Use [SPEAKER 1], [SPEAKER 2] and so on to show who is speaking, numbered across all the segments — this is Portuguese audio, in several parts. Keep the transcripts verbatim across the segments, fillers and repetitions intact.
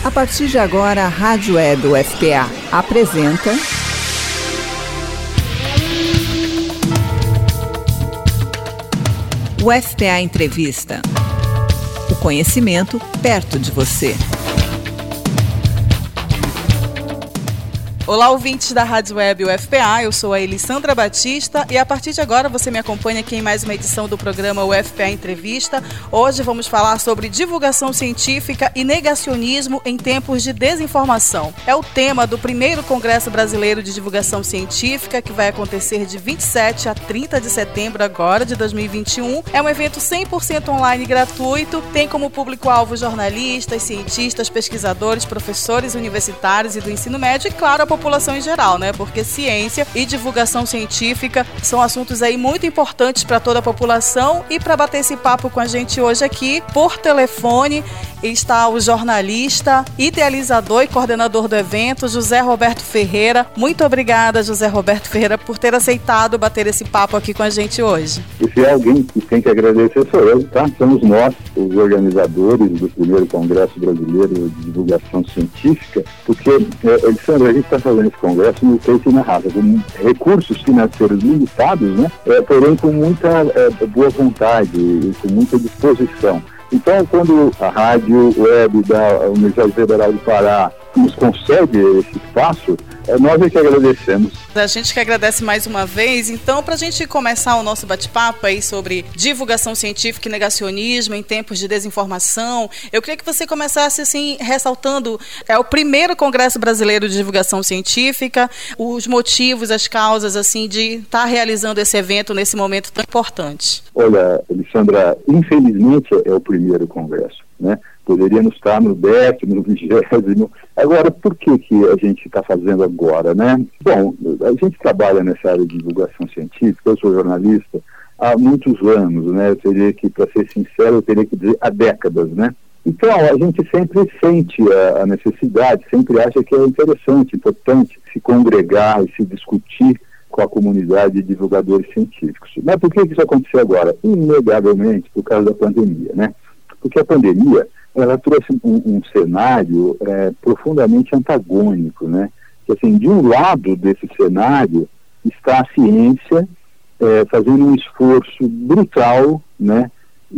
[SPEAKER 1] A partir de agora, a Rádio Web U F P A apresenta... U F P A Entrevista. O conhecimento perto de você.
[SPEAKER 2] Olá, ouvintes da Rádio Web U F P A, eu sou a Elisandra Batista e a partir de agora você me acompanha aqui em mais uma edição do programa U F P A Entrevista. Hoje vamos falar sobre divulgação científica e negacionismo em tempos de desinformação. É o tema do primeiro Congresso Brasileiro de Divulgação Científica, que vai acontecer de vinte e sete a trinta de setembro agora, de dois mil e vinte e um. É um evento cem por cento online e gratuito, tem como público-alvo jornalistas, cientistas, pesquisadores, professores universitários e do ensino médio e, claro, a população em geral, né? Porque ciência e divulgação científica são assuntos aí muito importantes para toda a população. E para bater esse papo com a gente hoje aqui, por telefone, está o jornalista, idealizador e coordenador do evento, José Roberto Ferreira. Muito obrigada, José Roberto Ferreira, por ter aceitado bater esse papo aqui com a gente hoje.
[SPEAKER 3] E se é alguém que tem que agradecer, sou eu, tá? Somos nós, os organizadores do primeiro Congresso Brasileiro de Divulgação Científica, porque, é, Alexandre, a gente está fazendo esse congresso no peito e na raça, com recursos financeiros limitados, né? É, porém com muita é, boa vontade e com muita disposição. Então, quando a Rádio Web da Universidade Federal do Pará nos concede esse espaço, é nós é que agradecemos.
[SPEAKER 2] A gente que agradece mais uma vez. Então, para a gente começar o nosso bate-papo aí sobre divulgação científica e negacionismo em tempos de desinformação, eu queria que você começasse assim, ressaltando é o primeiro Congresso Brasileiro de Divulgação Científica, os motivos, as causas assim de estar tá realizando esse evento nesse momento tão importante.
[SPEAKER 3] Olha, Alexandra, infelizmente é o primeiro congresso, né? Poderíamos estar no décimo, no vigésimo. Agora, por que, que a gente está fazendo agora, né? Bom, a gente trabalha nessa área de divulgação científica, eu sou jornalista há muitos anos, né? Eu teria que, para ser sincero, eu teria que dizer há décadas, né? Então, a gente sempre sente a, a necessidade, sempre acha que é interessante, importante se congregar e se discutir com a comunidade de divulgadores científicos. Mas por que, que isso aconteceu agora? Inegavelmente por causa da pandemia, né? Porque a pandemia, ela trouxe um, um cenário é, profundamente antagônico, né? Que, assim, de um lado desse cenário está a ciência é, fazendo um esforço brutal, né?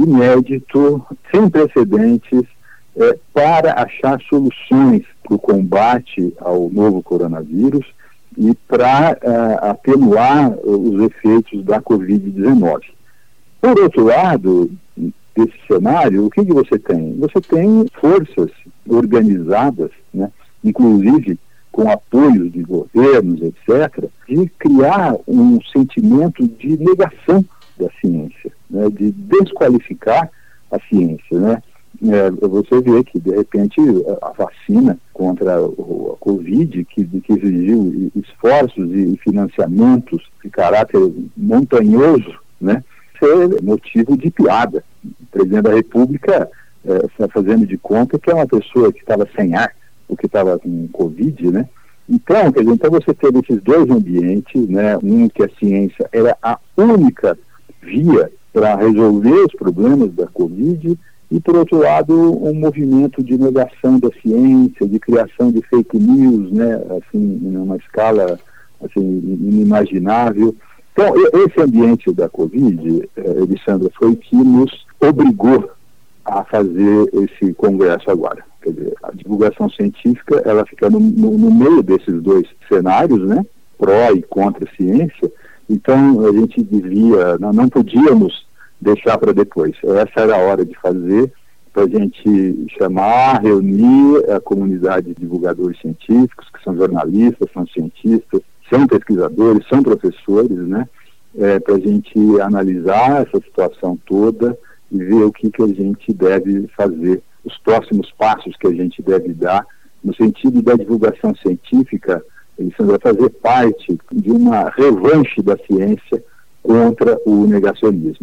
[SPEAKER 3] Inédito, sem precedentes, é, para achar soluções para o combate ao novo coronavírus e para é, atenuar os efeitos da covid dezenove. Por outro lado desse cenário, o que, que você tem? Você tem forças organizadas, né, inclusive com apoios de governos, etcétera, de criar um sentimento de negação da ciência, né, de desqualificar a ciência, né? É, você vê que, de repente, a, a vacina contra a, a Covid, que, que exigiu esforços e financiamentos de caráter montanhoso, né, ser motivo de piada. O presidente da República está é, fazendo de conta que é uma pessoa que estava sem ar, ou que estava com Covid, né? Então, quer dizer, então você teve esses dois ambientes, né? Um que a ciência era a única via para resolver os problemas da Covid, e, por outro lado, um movimento de negação da ciência, de criação de fake news, né? Assim, numa escala assim, inimaginável. Então, esse ambiente da Covid, Alexandra, foi que nos obrigou a fazer esse congresso agora. Quer dizer, a divulgação científica, ela fica no, no, no meio desses dois cenários, né? Pró e contra a ciência. Então, a gente devia, não, não podíamos deixar para depois. Essa era a hora de fazer, para a gente chamar, reunir a comunidade de divulgadores científicos, que são jornalistas, são cientistas, são pesquisadores, são professores, né? É, para a gente analisar essa situação toda e ver o que, que a gente deve fazer, os próximos passos que a gente deve dar, no sentido da divulgação científica, isso vai fazer parte de uma revanche da ciência contra o negacionismo.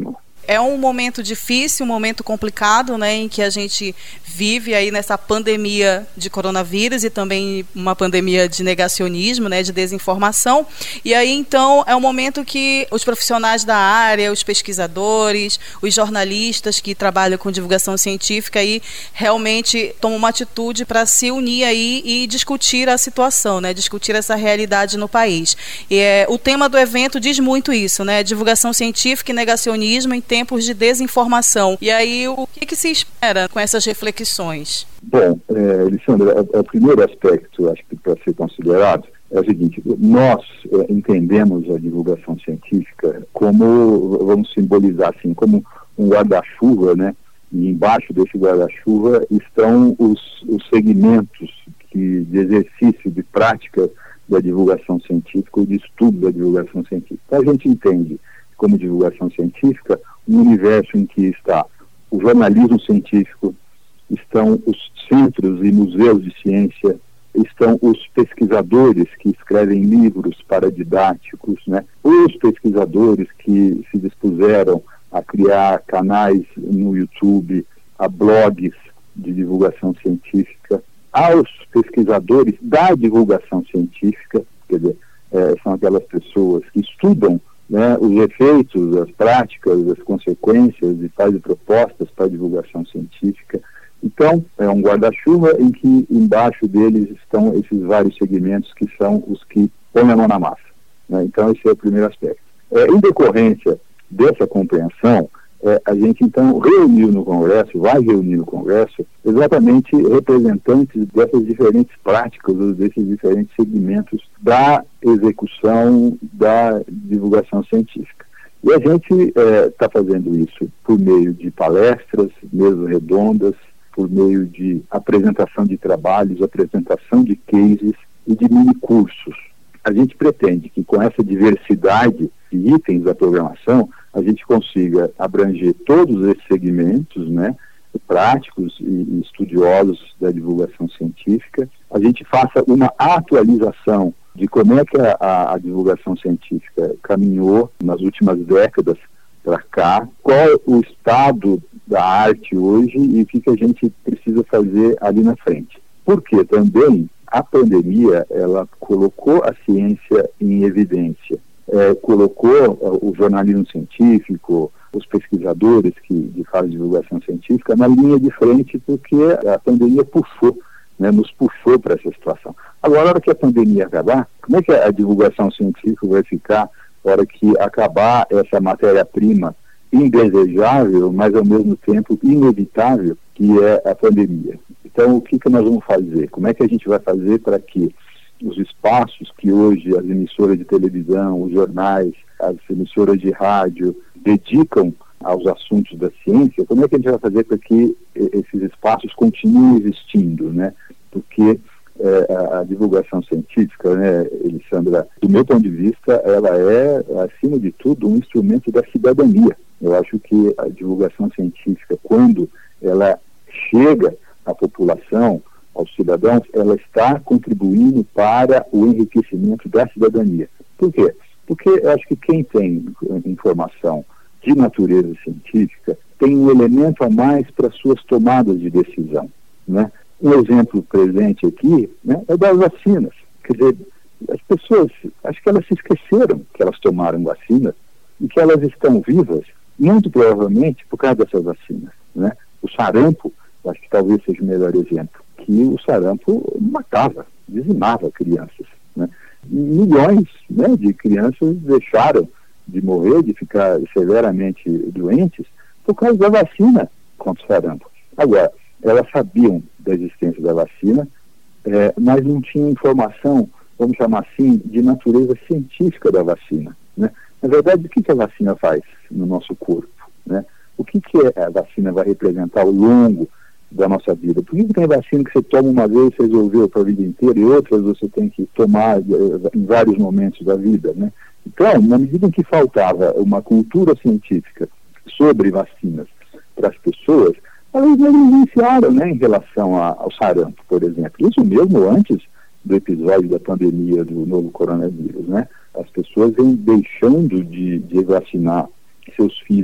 [SPEAKER 2] É um momento difícil, um momento complicado, né, em que a gente vive aí nessa pandemia de coronavírus e também uma pandemia de negacionismo, né, de desinformação. E aí, então, é um momento que os profissionais da área, os pesquisadores, os jornalistas que trabalham com divulgação científica aí realmente tomam uma atitude para se unir aí e discutir a situação, né, discutir essa realidade no país. E é, o tema do evento diz muito isso, né, divulgação científica e negacionismo em tempos de desinformação. E aí, o que, que se espera com essas reflexões?
[SPEAKER 3] Bom, é, Alessandra, o primeiro aspecto, acho que para ser considerado, é o seguinte: nós é, entendemos a divulgação científica como, vamos simbolizar assim, como um guarda-chuva, né? E embaixo desse guarda-chuva estão os, os segmentos que, de exercício, de prática da divulgação científica ou de estudo da divulgação científica. Então, a gente entende como divulgação científica um universo em que está o jornalismo científico, estão os centros e museus de ciência, estão os pesquisadores que escrevem livros paradidáticos, né? Os pesquisadores que se dispuseram a criar canais no YouTube, a blogs de divulgação científica, aos pesquisadores da divulgação científica, quer dizer, é, são aquelas pessoas que estudam, né, os efeitos, as práticas, as consequências e fazem propostas para a divulgação científica. Então, é um guarda-chuva em que embaixo deles estão esses vários segmentos que são os que põem a mão na massa, né? Então, esse é o primeiro aspecto. É, em decorrência dessa compreensão, é, a gente então reuniu no Congresso, vai reunir no Congresso, exatamente representantes dessas diferentes práticas, ou desses diferentes segmentos da execução da divulgação científica. E a gente está é, fazendo isso por meio de palestras, mesas redondas, por meio de apresentação de trabalhos, apresentação de cases e de mini-cursos. A gente pretende que com essa diversidade de itens da programação, a gente consiga abranger todos esses segmentos, né, práticos e estudiosos da divulgação científica. A gente faça uma atualização de como é que a, a, a divulgação científica caminhou nas últimas décadas para cá, qual é o estado da arte hoje e o que, que a gente precisa fazer ali na frente. Porque também a pandemia, ela colocou a ciência em evidência, é, colocou o jornalismo científico, os pesquisadores que, que fazem divulgação científica na linha de frente, porque a pandemia puxou, né, nos puxou para essa situação. Agora, na hora que a pandemia acabar, como é que a divulgação científica vai ficar na hora que acabar essa matéria-prima indesejável, mas ao mesmo tempo inevitável, que é a pandemia? Então, o que, que nós vamos fazer? Como é que a gente vai fazer para que os espaços que hoje as emissoras de televisão, os jornais, as emissoras de rádio dedicam aos assuntos da ciência, como é que a gente vai fazer para que esses espaços continuem existindo, né? Porque é, a, a divulgação científica, né, Elisandra, do meu ponto de vista, ela é, acima de tudo, um instrumento da cidadania. Eu acho que a divulgação científica, quando ela chega à população, aos cidadãos, ela está contribuindo para o enriquecimento da cidadania. Por quê? Porque eu acho que quem tem informação de natureza científica tem um elemento a mais para suas tomadas de decisão, né? Um exemplo presente aqui, né, é das vacinas. Quer dizer, as pessoas, acho que elas se esqueceram que elas tomaram vacinas e que elas estão vivas, muito provavelmente por causa dessas vacinas, né? O sarampo, acho que talvez seja o melhor exemplo, que o sarampo matava, dizimava crianças, né? Milhões, né, de crianças deixaram de morrer, de ficar severamente doentes por causa da vacina contra o sarampo. Agora, elas sabiam da existência da vacina, é, mas não tinham informação, vamos chamar assim, de natureza científica da vacina, né? Na verdade, o que, que a vacina faz no nosso corpo, né? O que, que a vacina vai representar ao longo da nossa vida? Por que tem vacina que você toma uma vez e resolveu para a vida inteira e outras você tem que tomar em vários momentos da vida, né? Então, na medida em que faltava uma cultura científica sobre vacinas para as pessoas, elas negligenciaram, né, em relação a, ao sarampo, por exemplo. Isso mesmo antes do episódio da pandemia do novo coronavírus, né? As pessoas vêm deixando de, de vacinar seus filhos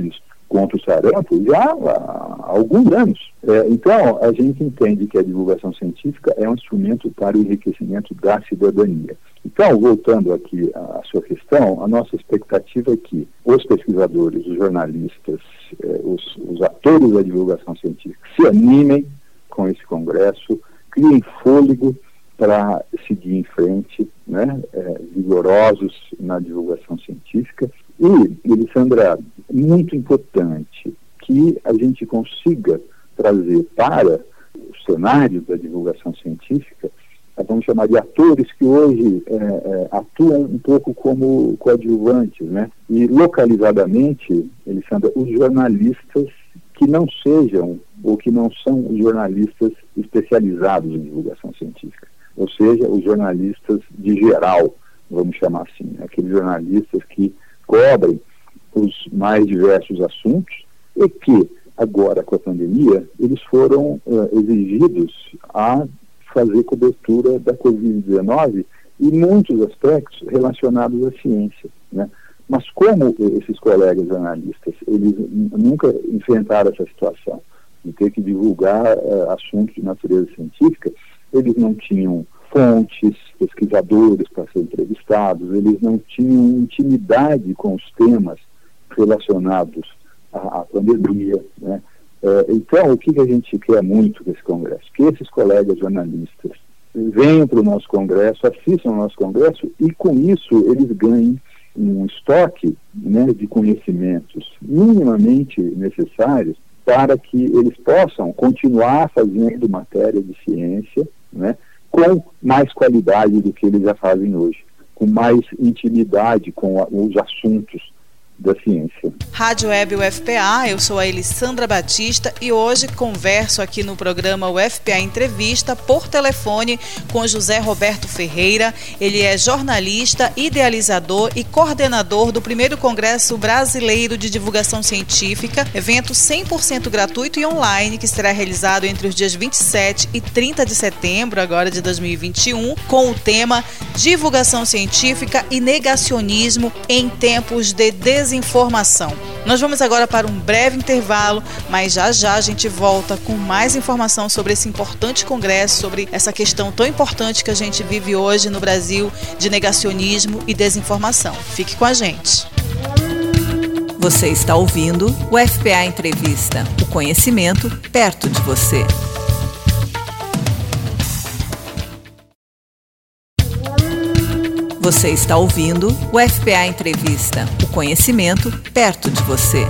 [SPEAKER 3] contra o sarampo já há alguns anos. É, então, a gente entende que a divulgação científica é um instrumento para o enriquecimento da cidadania. Então, voltando aqui à sua questão, a nossa expectativa é que os pesquisadores, os jornalistas, eh, os, os atores da divulgação científica se animem com esse congresso, criem fôlego para seguir em frente, né, eh, vigorosos na divulgação científica. E, Elisandra, muito importante que a gente consiga trazer para o cenário da divulgação científica, vamos chamar de atores que hoje é, é, atuam um pouco como coadjuvantes, né? E localizadamente, Elisandra, os jornalistas que não sejam ou que não são os jornalistas especializados em divulgação científica, ou seja, os jornalistas de geral, vamos chamar assim, aqueles jornalistas que cobrem os mais diversos assuntos e que, agora com a pandemia, eles foram uh, exigidos a fazer cobertura da covid dezenove e muitos aspectos relacionados à ciência, né? Mas como esses colegas jornalistas, eles nunca enfrentaram essa situação de ter que divulgar uh, assuntos de natureza científica, eles não tinham fontes, pesquisadores para ser entrevistados, eles não tinham intimidade com os temas relacionados à, à pandemia, né? Uh, então, o que a gente quer muito desse congresso? Que esses colegas jornalistas venham para o nosso congresso, assistam ao nosso congresso e, com isso, eles ganhem um estoque, né, de conhecimentos minimamente necessários para que eles possam continuar fazendo matéria de ciência, né, com mais qualidade do que eles já fazem hoje, com mais intimidade com a, os assuntos da ciência.
[SPEAKER 2] Rádio Web U F P A, eu sou a Elisandra Batista e hoje converso aqui no programa U F P A Entrevista por telefone com José Roberto Ferreira. Ele é jornalista, idealizador e coordenador do primeiro Congresso Brasileiro de Divulgação Científica, evento cem por cento gratuito e online que será realizado entre os dias vinte e sete e trinta de setembro agora de dois mil e vinte e um, com o tema Divulgação Científica e Negacionismo em Tempos de Desinformação. Informação. Nós vamos agora para um breve intervalo, mas já já a gente volta com mais informação sobre esse importante congresso, sobre essa questão tão importante que a gente vive hoje no Brasil de negacionismo e desinformação. Fique com a gente.
[SPEAKER 1] Você está ouvindo o U F P A Entrevista, o conhecimento perto de você. Você está ouvindo o U F P A Entrevista, o conhecimento perto de você.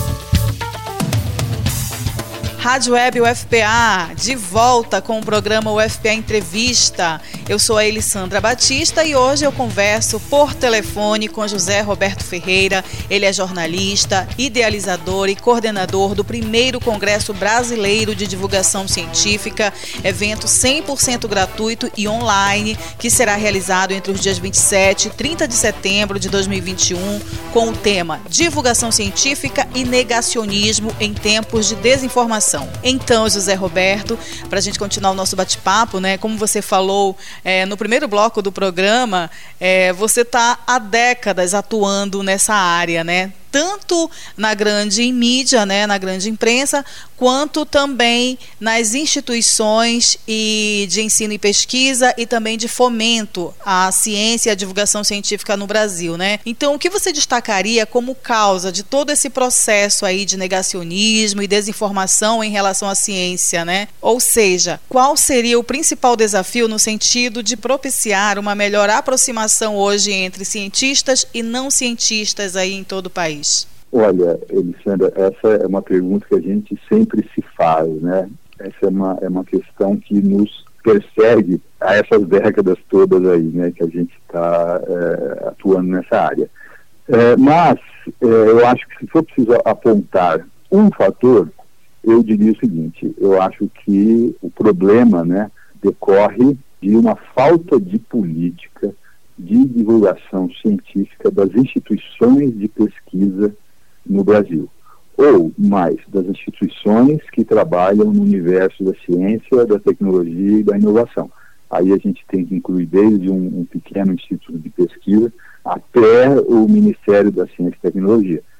[SPEAKER 2] Rádio Web U F P A, de volta com o programa U F P A Entrevista. Eu sou a Elisandra Batista e hoje eu converso por telefone com José Roberto Ferreira. Ele é jornalista, idealizador e coordenador do primeiro Congresso Brasileiro de Divulgação Científica, evento cem por cento gratuito e online, que será realizado entre os dias vinte e sete e trinta de setembro de dois mil e vinte e um, com o tema Divulgação Científica e Negacionismo em Tempos de Desinformação. Então, José Roberto, para a gente continuar o nosso bate-papo, né? Como você falou é, no primeiro bloco do programa, é, você está há décadas atuando nessa área, né? Tanto na grande mídia, né, na grande imprensa, quanto também nas instituições e de ensino e pesquisa e também de fomento à ciência e à divulgação científica no Brasil, né? Então, o que você destacaria como causa de todo esse processo aí de negacionismo e desinformação em relação à ciência, né? Ou seja, qual seria o principal desafio no sentido de propiciar uma melhor aproximação hoje entre cientistas e não cientistas aí em todo o país?
[SPEAKER 3] Olha, Elisandra, essa é uma pergunta que a gente sempre se faz, né? Essa é uma, é uma questão que nos persegue a essas décadas todas aí, né? Que a gente está é, atuando nessa área. É, mas é, eu acho que se for preciso apontar um fator, eu diria o seguinte: eu acho que o problema, né, decorre de uma falta de política de divulgação científica das instituições de pesquisa no Brasil, ou mais, das instituições que trabalham no universo da ciência, da tecnologia e da inovação. Aí a gente tem que incluir desde um, um pequeno instituto de pesquisa até o Ministério da Ciência e Tecnologia.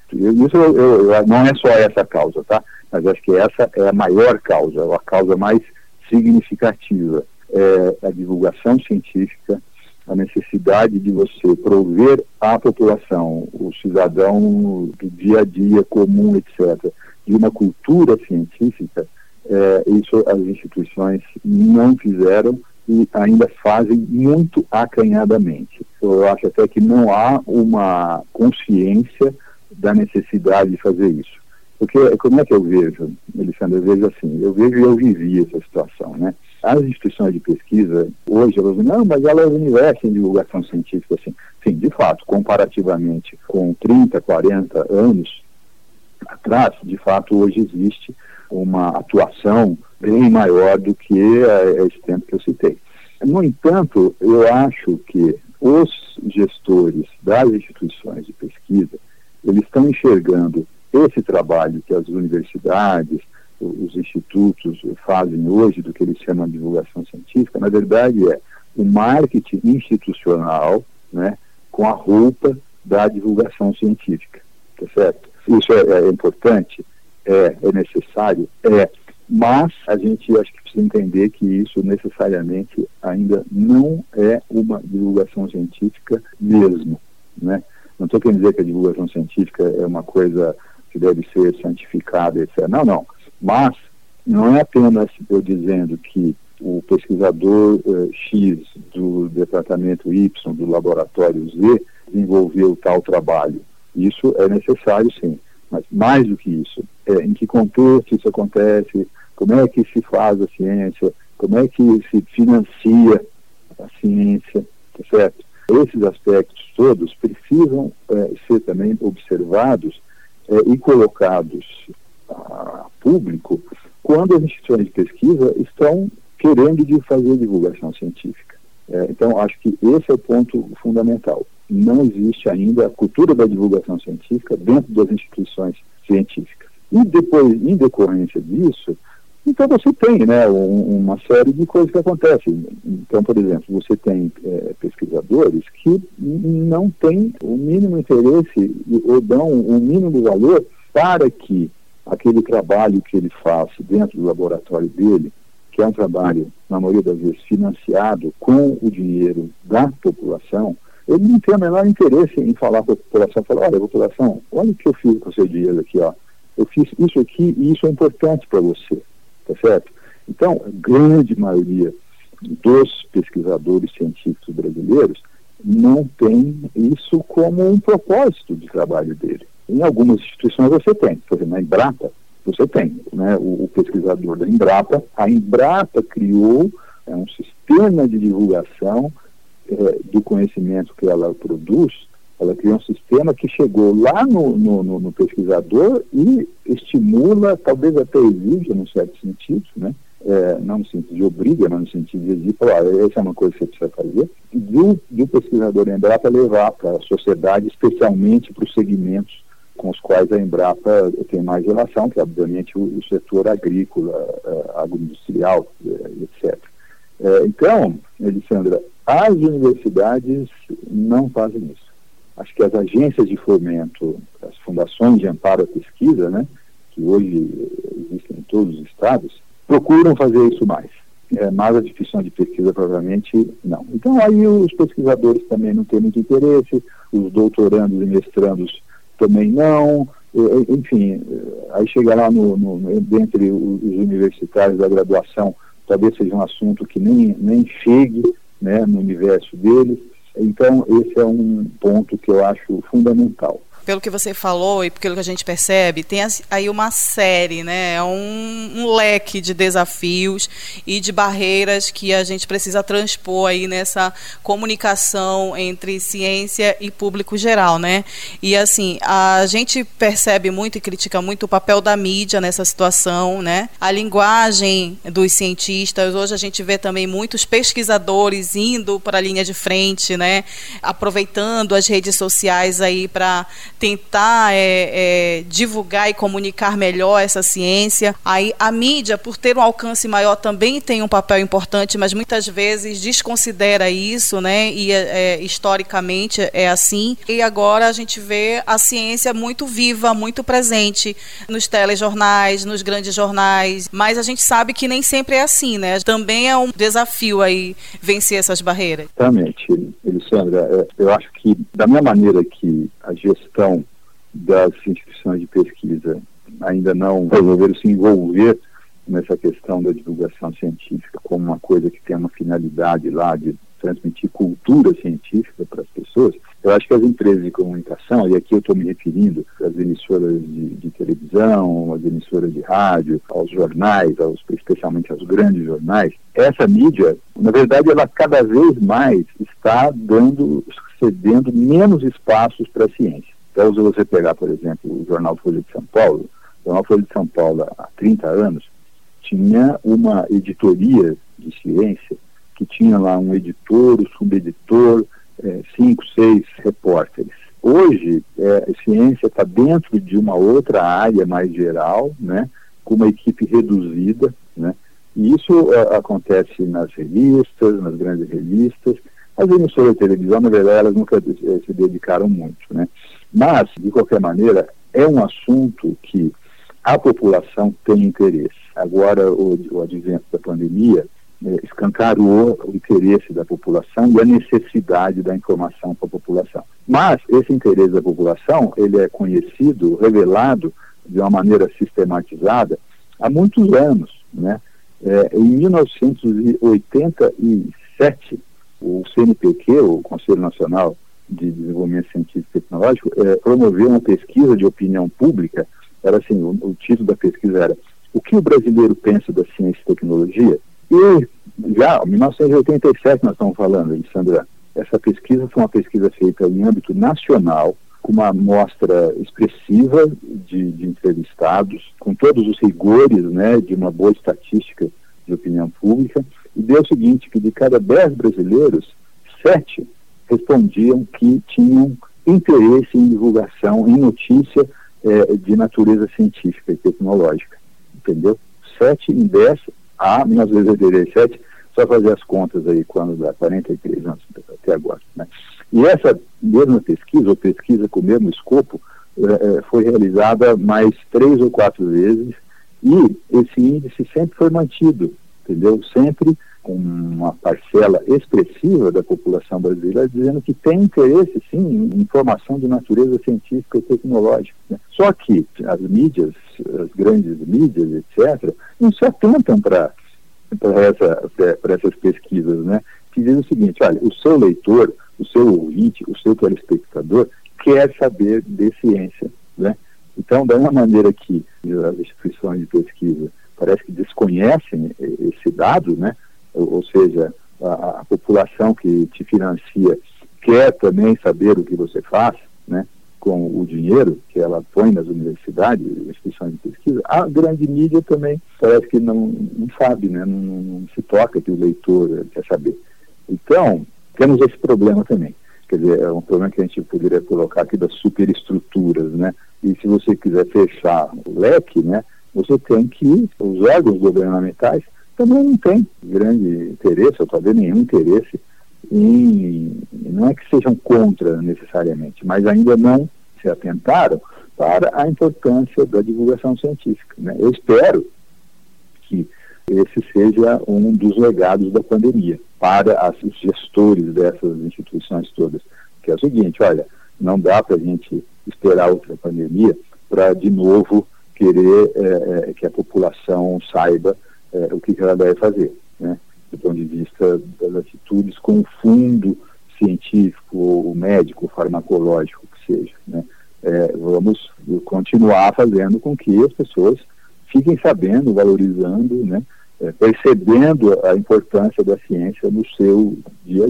[SPEAKER 3] Isso eu, eu, não é só essa causa, tá? Mas acho que essa é a maior causa, a causa mais significativa. É a divulgação científica, a necessidade de você prover à população, o cidadão do dia a dia comum, etcétera, de uma cultura científica. É, isso as instituições não fizeram e ainda fazem muito acanhadamente. Eu acho até que não há uma consciência da necessidade de fazer isso. Porque como é que eu vejo, Alessandra? Eu vejo assim, eu vejo e eu vivi essa situação, né? As instituições de pesquisa, hoje, elas dizem, não, mas elas investem em divulgação científica, assim. Sim, de fato, comparativamente com trinta, quarenta anos atrás, de fato, hoje existe uma atuação bem maior do que esse tempo que eu citei. No entanto, eu acho que os gestores das instituições de pesquisa, eles estão enxergando esse trabalho que as universidades, os institutos fazem hoje, do que eles chamam de divulgação científica, na verdade é o marketing institucional, né, com a roupa da divulgação científica, tá certo? Isso é, é importante, é, é necessário, é, mas a gente acho que precisa entender que isso necessariamente ainda não é uma divulgação científica mesmo, né? Não estou querendo dizer que a divulgação científica é uma coisa que deve ser santificada, etcétera. Não, não. Mas não é apenas eu dizendo que o pesquisador eh, X do departamento Y, do laboratório Z, desenvolveu tal trabalho. Isso é necessário, sim. Mas mais do que isso, é, em que contexto isso acontece, como é que se faz a ciência, como é que se financia a ciência, tá certo? Esses aspectos todos precisam eh, ser também observados eh, e colocados a público quando as instituições de pesquisa estão querendo de fazer divulgação científica. É, então, acho que esse é o ponto fundamental. Não existe ainda a cultura da divulgação científica dentro das instituições científicas. E depois, em decorrência disso, então você tem, né, um, uma série de coisas que acontecem. Então, por exemplo, você tem é, pesquisadores que não têm o mínimo interesse ou dão o mínimo valor para que aquele trabalho que ele faz dentro do laboratório dele, que é um trabalho, na maioria das vezes, financiado com o dinheiro da população, ele não tem o menor interesse em falar para a população, falar, olha, população, olha o que eu fiz com o seu dinheiro aqui, ó. Eu fiz isso aqui e isso é importante para você, tá certo? Então, a grande maioria dos pesquisadores científicos brasileiros não tem isso como um propósito de trabalho dele. Em algumas instituições você tem, por exemplo, na Embrapa, você tem, né, o, o pesquisador da Embrapa. A Embrapa criou é, um sistema de divulgação é, do conhecimento que ela produz. Ela criou um sistema que chegou lá no, no, no, no pesquisador e estimula, talvez até exige, num certo sentido, né, é, não no sentido de obriga, mas no sentido de exigir, falar, essa é uma coisa que você precisa fazer, do, do pesquisador da Embrapa levar para a sociedade, especialmente para os segmentos com os quais a Embrapa tem mais relação, que é obviamente o, o setor agrícola, uh, agroindustrial, uh, etcétera. Uh, então, Alessandra, as universidades não fazem isso. Acho que as agências de fomento, as fundações de amparo à pesquisa, né, que hoje existem em todos os estados, procuram fazer isso mais. É, mas a instituição de pesquisa, provavelmente, não. Então, aí os pesquisadores também não têm muito interesse, os doutorandos e mestrandos também não, enfim, aí chega lá no, no, entre os universitários da graduação, talvez seja um assunto que nem, nem chegue, né, no universo deles. Então, esse é um ponto que eu acho fundamental.
[SPEAKER 2] Pelo que você falou e pelo que a gente percebe, tem aí uma série, né, um, um leque de desafios e de barreiras que a gente precisa transpor aí nessa comunicação entre ciência e público geral, né? E assim, a gente percebe muito e critica muito o papel da mídia nessa situação, né? A linguagem dos cientistas. Hoje a gente vê também muitos pesquisadores indo para a linha de frente, né? Aproveitando as redes sociais aí para tentar é, é, divulgar e comunicar melhor essa ciência. Aí a mídia, por ter um alcance maior, também tem um papel importante, mas muitas vezes desconsidera isso, né? E é, historicamente é assim. E agora a gente vê a ciência muito viva, muito presente nos telejornais, nos grandes jornais, mas a gente sabe que nem sempre é assim, né? Também é um desafio aí vencer essas barreiras.
[SPEAKER 3] Exatamente, Elisandra. Eu acho que da mesma maneira que a gestão das instituições de pesquisa ainda não resolveram se envolver nessa questão da divulgação científica como uma coisa que tem uma finalidade lá de transmitir cultura científica para as pessoas, eu acho que as empresas de comunicação, e aqui eu estou me referindo às emissoras de, de televisão, às emissoras de rádio, aos jornais, aos, especialmente aos grandes jornais, essa mídia, na verdade, ela cada vez mais está dando, cedendo menos espaços para a ciência. Então, se você pegar, por exemplo, o Jornal Folha de São Paulo, o Jornal Folha de São Paulo, há trinta anos, tinha uma editoria de ciência que tinha lá um editor, um subeditor, é, cinco, seis repórteres. Hoje, é, a ciência está dentro de uma outra área mais geral, né, com uma equipe reduzida, né, e isso é, acontece nas revistas, nas grandes revistas. As emissoras de televisão, na verdade, elas nunca se dedicaram muito, né, mas, de qualquer maneira, é um assunto que a população tem interesse. Agora, o, o advento da pandemia é, escancarou o interesse da população e a necessidade da informação para a população. Mas esse interesse da população, ele é conhecido, revelado de uma maneira sistematizada há muitos anos, né? É, em mil novecentos e oitenta e sete, o C N P Q, o Conselho Nacional de Desenvolvimento Científico e Tecnológico, é, promoveu uma pesquisa de opinião pública. Era assim, o, o título da pesquisa era "O que o brasileiro pensa da ciência e tecnologia?" E já, em mil novecentos e oitenta e sete nós estamos falando, Alessandra, essa pesquisa foi uma pesquisa feita em âmbito nacional, com uma amostra expressiva de, de entrevistados, com todos os rigores, né, de uma boa estatística de opinião pública, e deu o seguinte, que de cada dez brasileiros, sete respondiam que tinham interesse em divulgação, em notícia eh, de natureza científica e tecnológica, entendeu? Sete em dez, a mil novecentos e oitenta e sete, só fazer as contas aí, quando dá quarenta e três anos até agora, né? E essa mesma pesquisa, ou pesquisa com o mesmo escopo, eh, foi realizada mais três ou quatro vezes, e esse índice sempre foi mantido, entendeu? Sempre com uma parcela expressiva da população brasileira dizendo que tem interesse, sim, em informação de natureza científica e tecnológica, né? Só que as mídias, as grandes mídias, etcétera, não se atentam para essa, essas pesquisas, né? Que dizem o seguinte: olha, o seu leitor, o seu ouvinte, o seu telespectador quer saber de ciência, né? Então, da mesma maneira que as instituições de pesquisa parece que desconhecem esse dado, né? Ou, ou seja, a, a população que te financia quer também saber o que você faz, né, com o dinheiro que ela põe nas universidades, instituições de pesquisa. A grande mídia também parece que não, não sabe, né, não, não se toca que o leitor quer saber. Então, temos esse problema também. Quer dizer, é um problema que a gente poderia colocar aqui das superestruturas, né? E se você quiser fechar o leque, né, você tem que, os órgãos governamentais também não têm grande interesse, ou talvez nenhum interesse, em, não é que sejam contra necessariamente, mas ainda não se atentaram para a importância da divulgação científica, né? Eu espero que esse seja um dos legados da pandemia para os gestores dessas instituições todas, que é o seguinte: olha, não dá para a gente esperar outra pandemia para, de novo, querer é, é, que a população saiba é, o que ela deve fazer, né, do ponto de vista das atitudes com o fundo científico, ou médico, farmacológico, que seja, né. É, vamos continuar fazendo com que as pessoas fiquem sabendo, valorizando, né, é, percebendo a importância da ciência no seu dia a dia.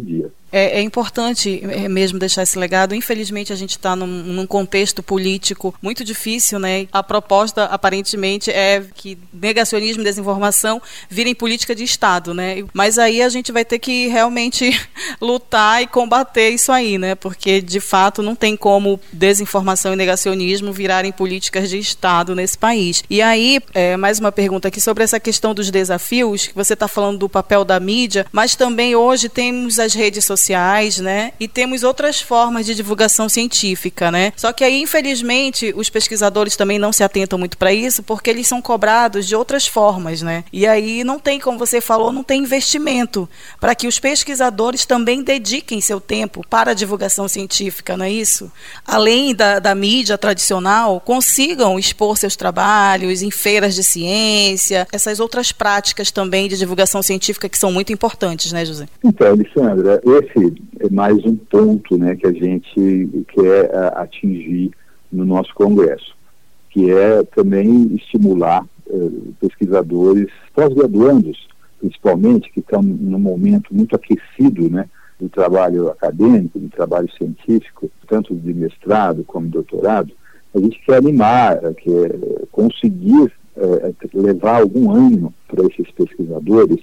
[SPEAKER 2] É, é importante mesmo deixar esse legado. Infelizmente, a gente está num, num contexto político muito difícil, né? A proposta, aparentemente, é que negacionismo e desinformação virem política de Estado, né? Mas aí a gente vai ter que realmente lutar e combater isso aí, né? Porque, de fato, não tem como desinformação e negacionismo virarem políticas de Estado nesse país. E aí, é, mais uma pergunta aqui sobre essa questão dos desafios, que você está falando do papel da mídia, mas também hoje temos as redes sociais sociais, né? E temos outras formas de divulgação científica, né? Só que aí, infelizmente, os pesquisadores também não se atentam muito para isso, porque eles são cobrados de outras formas, né? E aí não tem, como você falou, não tem investimento para que os pesquisadores também dediquem seu tempo para a divulgação científica, não é isso? Além da, da mídia tradicional, consigam expor seus trabalhos em feiras de ciência, essas outras práticas também de divulgação científica que são muito importantes, né, José?
[SPEAKER 3] Então, Alessandra, esse é mais um ponto, né, que a gente quer a, atingir no nosso congresso, que é também estimular eh, pesquisadores pós-graduandos, principalmente, que estão num momento muito aquecido, né, do trabalho acadêmico, do trabalho científico, tanto de mestrado como de doutorado. A gente quer animar, quer conseguir eh, levar algum ânimo para esses pesquisadores,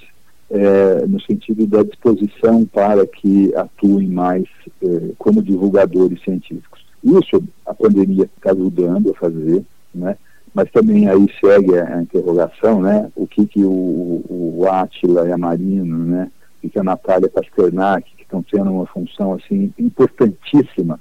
[SPEAKER 3] É, no sentido da disposição para que atuem mais é, como divulgadores científicos. Isso a pandemia está ajudando a fazer, né? Mas também aí segue a, a interrogação, né? O que, que o, o Átila e a Marino, né? E que a Natália Pasternak, que estão tendo uma função assim importantíssima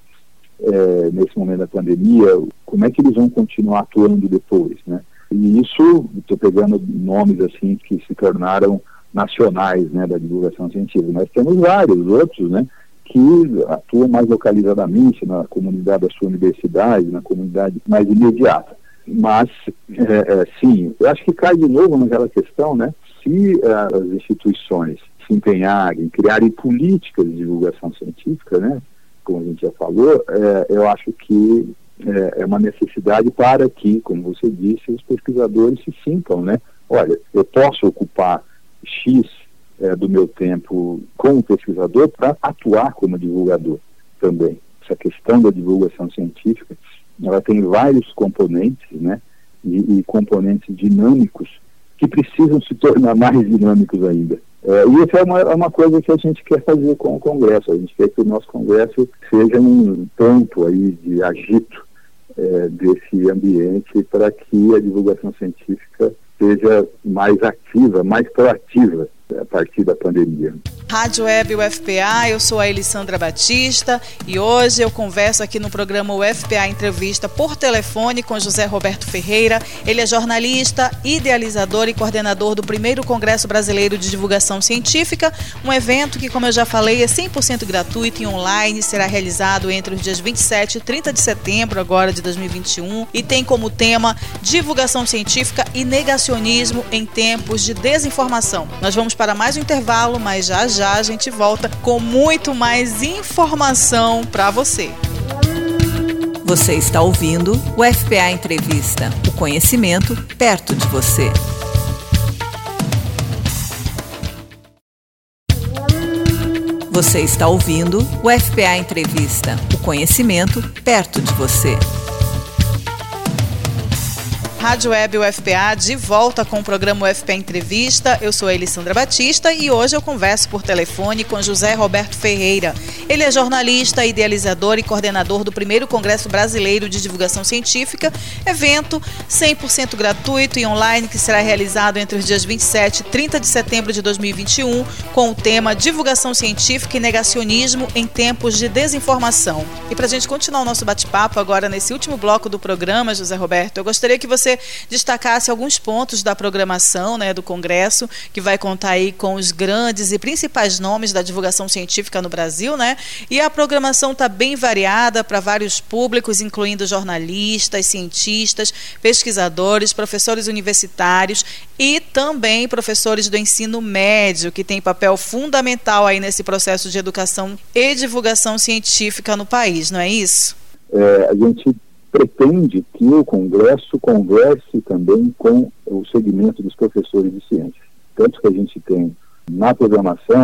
[SPEAKER 3] é, nesse momento da pandemia, como é que eles vão continuar atuando depois, né? E isso, estou pegando nomes assim que se tornaram nacionais, né, da divulgação científica. Nós temos vários outros, né, que atuam mais localizadamente na comunidade da sua universidade, na comunidade mais imediata. Mas, é, é, sim, eu acho que cai de novo naquela questão, né, se é, as instituições se empenharem, criarem políticas de divulgação científica, né, como a gente já falou, é, eu acho que é, é uma necessidade para que, como você disse, os pesquisadores se sintam, né, olha, eu posso ocupar X é, do meu tempo como pesquisador para atuar como divulgador também. Essa questão da divulgação científica, ela tem vários componentes, né, e, e componentes dinâmicos que precisam se tornar mais dinâmicos ainda. É, e isso é uma, é uma coisa que a gente quer fazer com o Congresso. A gente quer que o nosso Congresso seja um ponto aí de agito é, desse ambiente para que a divulgação científica seja mais ativa, mais proativa a partir da pandemia.
[SPEAKER 2] Rádio Web U F P A, eu sou a Elisandra Batista e hoje eu converso aqui no programa U F P A Entrevista por telefone com José Roberto Ferreira. Ele é jornalista, idealizador e coordenador do primeiro Congresso Brasileiro de Divulgação Científica, um evento que, como eu já falei, é cem por cento gratuito e online, será realizado entre os dias vinte e sete e trinta de setembro agora de dois mil e vinte e um e tem como tema divulgação científica e negacionismo em tempos de desinformação. Nós vamos para mais um intervalo, mas já já a gente volta com muito mais informação para você.
[SPEAKER 1] Você está ouvindo o F P A Entrevista, o conhecimento perto de você. Você está ouvindo o F P A Entrevista, o conhecimento perto de você.
[SPEAKER 2] Rádio Web U F P A, de volta com o programa U F P A Entrevista. Eu sou a Elisandra Batista e hoje eu converso por telefone com José Roberto Ferreira. Ele é jornalista, idealizador e coordenador do primeiro Congresso Brasileiro de Divulgação Científica, evento cem por cento gratuito e online que será realizado entre os dias vinte e sete e trinta de setembro de dois mil e vinte e um, com o tema Divulgação Científica e Negacionismo em Tempos de Desinformação. E para a gente continuar o nosso bate-papo agora nesse último bloco do programa, José Roberto, eu gostaria que você destacasse alguns pontos da programação, né, do Congresso, que vai contar aí com os grandes e principais nomes da divulgação científica no Brasil, né? E a programação está bem variada para vários públicos, incluindo jornalistas, cientistas, pesquisadores, professores universitários e também professores do ensino médio, que tem papel fundamental aí nesse processo de educação e divulgação científica no país, não é isso?
[SPEAKER 3] É, a gente pretende que o Congresso converse também com o segmento dos professores de ciências. Tanto que a gente tem na programação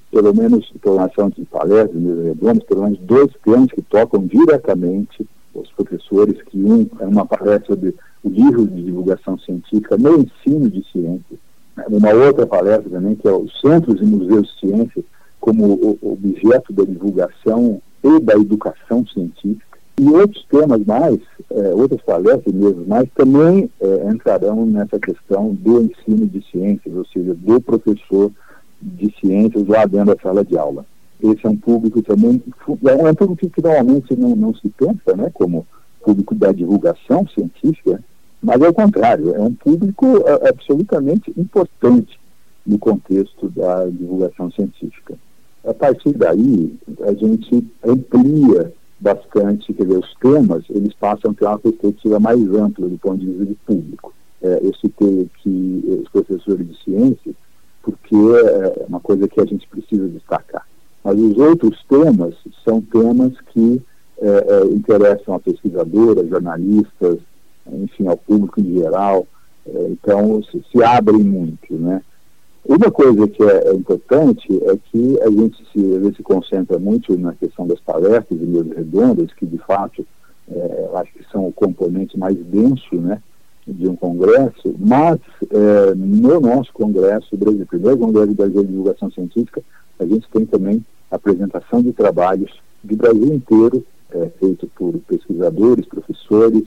[SPEAKER 3] pelo menos programação de palestras, mesas redondas, pelo menos dois temas que tocam diretamente os professores, que um é uma palestra sobre o livro de divulgação científica no ensino de ciência, uma outra palestra também que é os centros e museus de ciência como objeto da divulgação e da educação científica, e outros temas mais, é, outras palestras mesmo mais, também é, entrarão nessa questão do ensino de ciências, ou seja, do professor de ciências lá dentro da sala de aula. Esse é um público também, é um público que normalmente não, não se pensa, né, como público da divulgação científica, mas é o contrário, é um público é, absolutamente importante no contexto da divulgação científica. A partir daí, a gente amplia bastante, quer dizer, os temas, eles passam a ter uma perspectiva mais ampla do ponto de vista de público. É, eu citei aqui os professores de ciências, porque é uma coisa que a gente precisa destacar. Mas os outros temas são temas que é, é, interessam a pesquisadoras, jornalistas, enfim, ao público em geral, é, então se, se abrem muito, né? Uma coisa que é, é importante é que a gente se, a gente se concentra muito na questão das palestras e mesas redondas, que de fato é, acho que são o componente mais denso, né, de um congresso, mas é, no nosso congresso, o primeiro congresso brasileiro de divulgação científica, a gente tem também apresentação de trabalhos do Brasil inteiro, é, feito por pesquisadores, professores,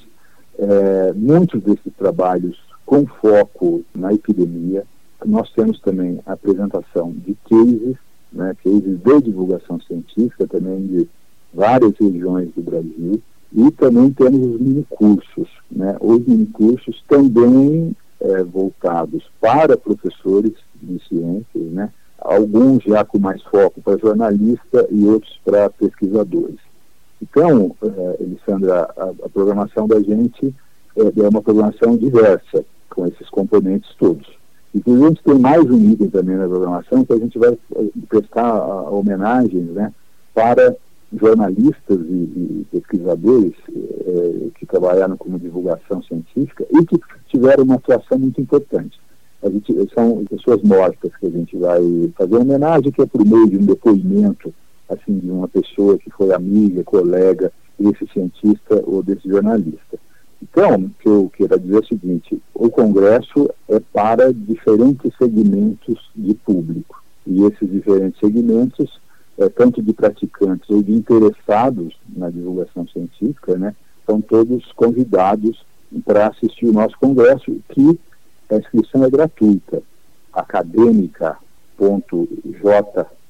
[SPEAKER 3] é, muitos desses trabalhos com foco na epidemia. Nós temos também a apresentação de cases, né, cases de divulgação científica, também de várias regiões do Brasil, e também temos os minicursos, né, os minicursos também é, voltados para professores de ciências, né, alguns já com mais foco para jornalista e outros para pesquisadores. Então, é, Elisandra, a, a programação da gente é, é uma programação diversa, com esses componentes todos. Inclusive, a gente tem mais um item também na programação, que a gente vai prestar homenagens, né, para jornalistas e, e pesquisadores eh, que trabalharam como divulgação científica e que tiveram uma atuação muito importante. A gente, são pessoas mortas que a gente vai fazer homenagem, que é por meio de um depoimento assim, de uma pessoa que foi amiga, colega desse cientista ou desse jornalista. Então, o que eu quero dizer é o seguinte: o Congresso é para diferentes segmentos de público, e esses diferentes segmentos, é, tanto de praticantes ou de interessados na divulgação científica, né, são todos convidados para assistir o nosso Congresso, que a inscrição é gratuita, acadêmica ponto jor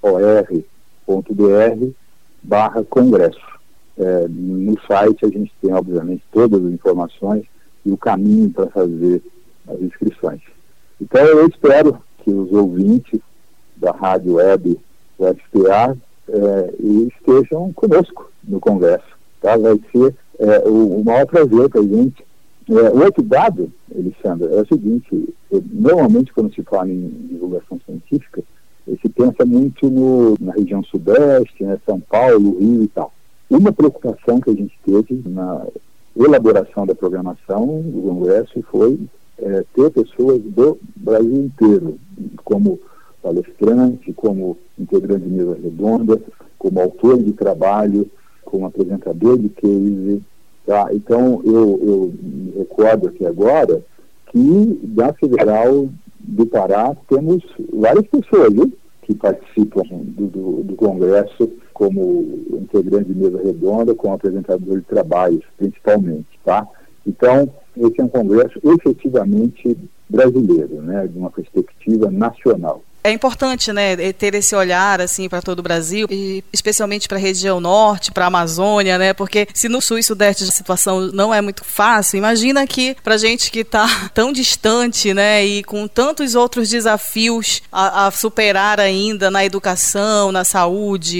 [SPEAKER 3] ponto br barra congresso. É, no site a gente tem, obviamente, todas as informações e o caminho para fazer as inscrições. Então eu espero que os ouvintes da Rádio Web U F P A é, estejam conosco no Congresso. Tá? Vai ser é, o, o maior prazer para a gente. É, o outro dado, Alexandre, é o seguinte: normalmente quando se fala em divulgação científica, se pensa muito no, na região sudeste, né, São Paulo, Rio e tal. Uma preocupação que a gente teve na elaboração da programação do Congresso foi é, ter pessoas do Brasil inteiro, como palestrante, como integrante de mesa redonda, como autor de trabalho, como apresentador de case. Tá? Então, eu, eu me recordo aqui agora que da Federal do Pará temos várias pessoas, viu, que participam do, do, do Congresso como integrante de mesa redonda, como apresentador de trabalhos, principalmente, tá? Então, esse é um congresso efetivamente brasileiro, né, de uma perspectiva nacional.
[SPEAKER 2] É importante, né, ter esse olhar assim para todo o Brasil, e especialmente para a região norte, para a Amazônia, né, porque se no sul e sudeste a situação não é muito fácil, imagina aqui para gente que está tão distante, né, e com tantos outros desafios a, a superar ainda na educação, na saúde.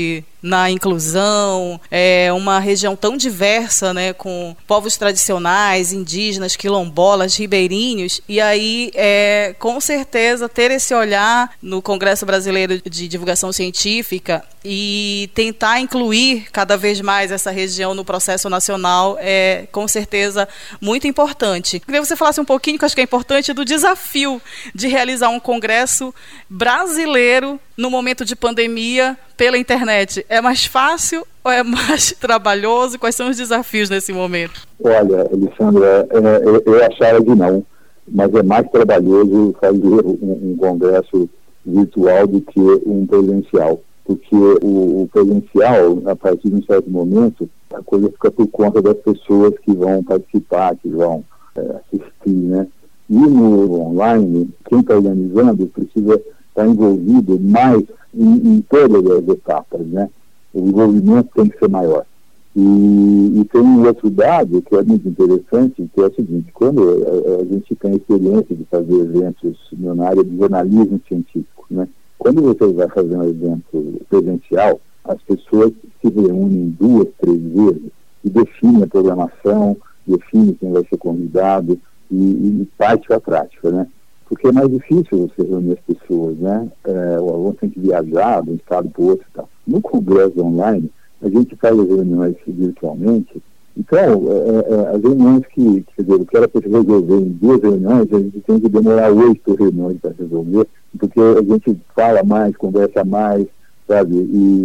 [SPEAKER 2] na inclusão, é uma região tão diversa, né, com povos tradicionais, indígenas, quilombolas, ribeirinhos, e aí, é, com certeza, ter esse olhar no Congresso Brasileiro de Divulgação Científica e tentar incluir cada vez mais essa região no processo nacional é, com certeza, muito importante. Queria que você falasse um pouquinho, que eu acho que é importante, do desafio de realizar um congresso brasileiro no momento de pandemia pela internet. É mais fácil ou é mais trabalhoso? Quais são os desafios nesse momento?
[SPEAKER 3] Olha, Alessandra, é, eu, eu achava que não, mas é mais trabalhoso fazer um, um congresso virtual do que um presencial, porque o, o presencial, a partir de um certo momento, a coisa fica por conta das pessoas que vão participar, que vão é, assistir, né? E no online, quem está organizando precisa estar envolvido mais em, em todas as etapas, né? O envolvimento tem que ser maior. E, e tem um outro dado que é muito interessante, que é o seguinte: quando a, a gente tem a experiência de fazer eventos na área de jornalismo científico, né? Quando você vai fazer um evento presencial, as pessoas se reúnem duas, três vezes e definem a programação, definem quem vai ser convidado e, e parte para a prática, né? Porque é mais difícil você reunir as pessoas, né? É, o aluno tem que viajar de um estado para o outro e tal. No congresso online, a gente faz as reuniões virtualmente, então, é, é, as reuniões que, quer dizer, o que era para resolver em duas reuniões, a gente tem que demorar oito reuniões para resolver, porque a gente fala mais, conversa mais, sabe?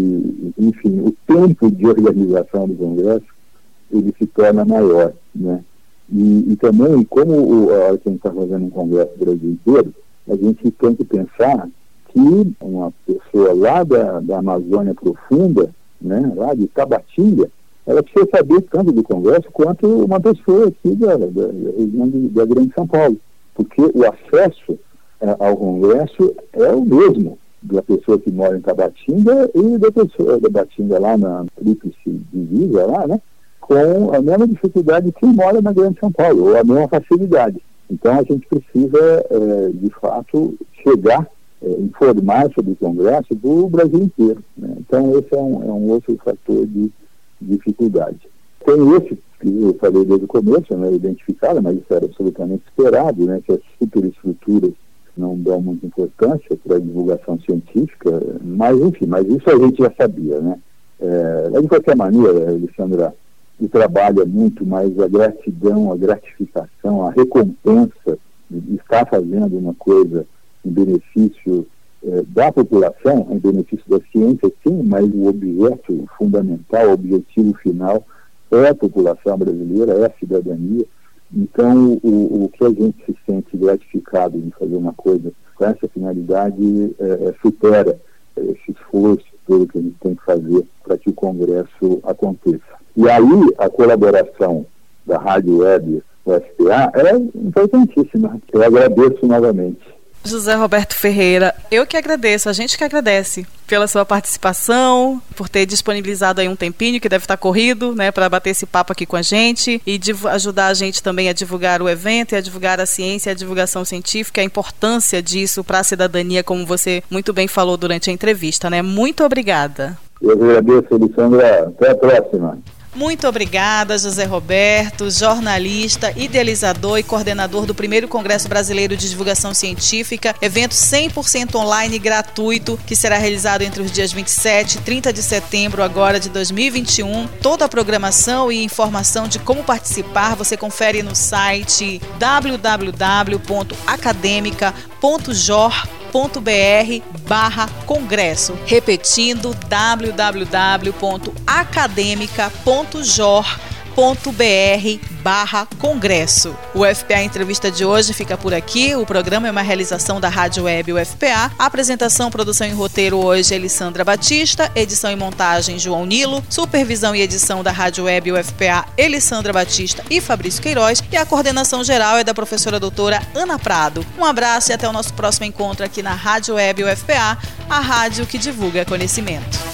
[SPEAKER 3] E, enfim, o tempo de organização do congresso, ele se torna maior, né? E, e também, como o, a hora que a gente está fazendo um congresso do Brasil inteiro, a gente tem que pensar que uma pessoa lá da, da Amazônia Profunda, né, lá de Tabatinga, ela precisa saber tanto do congresso quanto uma pessoa aqui da, da, da região de, da Grande São Paulo, porque o acesso é, ao congresso é o mesmo da pessoa que mora em Tabatinga e da pessoa da Tabatinga lá na Tríplice Divisa, lá, né, com a mesma dificuldade que mora na Grande São Paulo, ou a mesma facilidade. Então a gente precisa, é, de fato, chegar, é, informar sobre o congresso do Brasil inteiro, né? Então esse é um, é um outro fator de dificuldade. Tem esse que eu falei desde o começo, né, identificado, mas isso era absolutamente esperado, né, que as superestruturas não dão muita importância para a divulgação científica, mas enfim, mas isso a gente já sabia, né. É, de qualquer maneira, Alessandra, o trabalho é muito mais a gratidão, a gratificação, a recompensa de estar fazendo uma coisa em benefício É, da população, em benefício da ciência, sim, mas o objeto fundamental, o objetivo final é a população brasileira, é a cidadania. Então, o, o que a gente se sente gratificado em fazer uma coisa com essa finalidade é, é, supera esse esforço todo que a gente tem que fazer para que o Congresso aconteça. E aí, a colaboração da Rádio Web U F P A é importantíssima. Eu agradeço novamente.
[SPEAKER 2] José Roberto Ferreira, eu que agradeço, a gente que agradece pela sua participação, por ter disponibilizado aí um tempinho que deve estar corrido, né, para bater esse papo aqui com a gente e div- ajudar a gente também a divulgar o evento e a divulgar a ciência e a divulgação científica, a importância disso para a cidadania, como você muito bem falou durante a entrevista, né? Muito obrigada.
[SPEAKER 3] Eu agradeço, Alessandra. Até a próxima.
[SPEAKER 2] Muito obrigada, José Roberto, jornalista, idealizador e coordenador do primeiro Congresso Brasileiro de Divulgação Científica, evento cem por cento online e gratuito, que será realizado entre os dias vinte e sete e trinta de setembro agora de dois mil e vinte e um. Toda a programação e informação de como participar você confere no site w w w ponto academica ponto jor ponto b r barra congresso. Repetindo, w w w ponto academica ponto jor ponto b r barra congresso. O U F P A Entrevista de hoje fica por aqui. O programa é uma realização da Rádio Web U F P A. A apresentação, produção e roteiro hoje é Elisandra Batista, edição e montagem João Nilo, supervisão e edição da Rádio Web U F P A Elisandra Batista e Fabrício Queiroz, e a coordenação geral é da professora doutora Ana Prado. Um abraço e até o nosso próximo encontro aqui na Rádio Web U F P A, a rádio que divulga conhecimento.